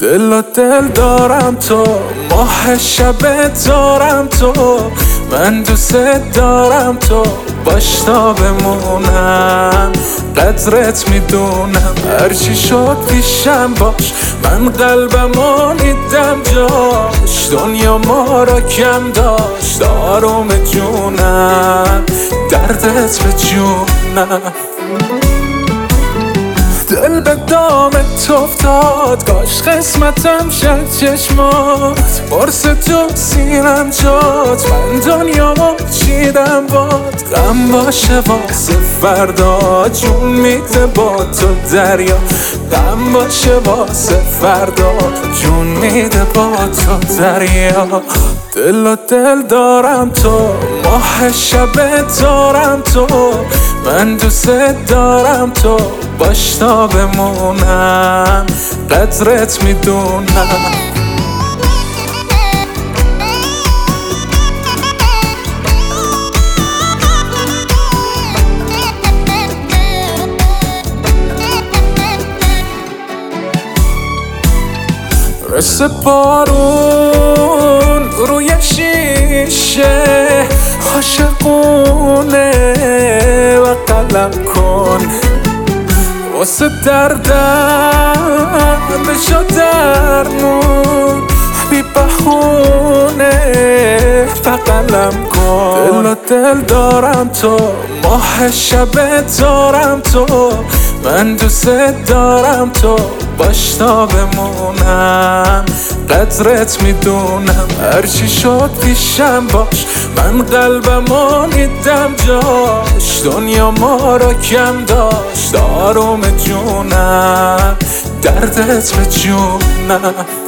دل دارم تو، ماه شب دارم تو، من دوست دارم تو، باش تا بمونم. قدرت میدونم هرچی شد پیشم باش، من قلبمو میدم جاش. دنیا ما را کم داشت آروم جونم، دردت به جونم. دل به دامت افتاد، کاش قسمتم شد چشمات. برس تو سینم جات، من دنیامو چیدم باد. غم باشه واسه فردا، جون میده با تو دریا. غم باشه واسه فردا، جون میده با تو دریا. دل دارم تو، ماه شب دارم تو، من دوست دارم تو، باش تا بمونم. قدرت میدونم. مثل بارون روی شیشه، عاشقونه و قلم کن. واسه دردم بشو درمون، بی بهونه و قلم کن. دل دارم تو، ماه شب دارم تو، من دوست دارم تو، باش تا بمونم. قدرت میدونم هرچی شد پیشم باش، من قلبمو میدم جاش. دنیا ما را کم داشت آروم جونم، دردت به جونم.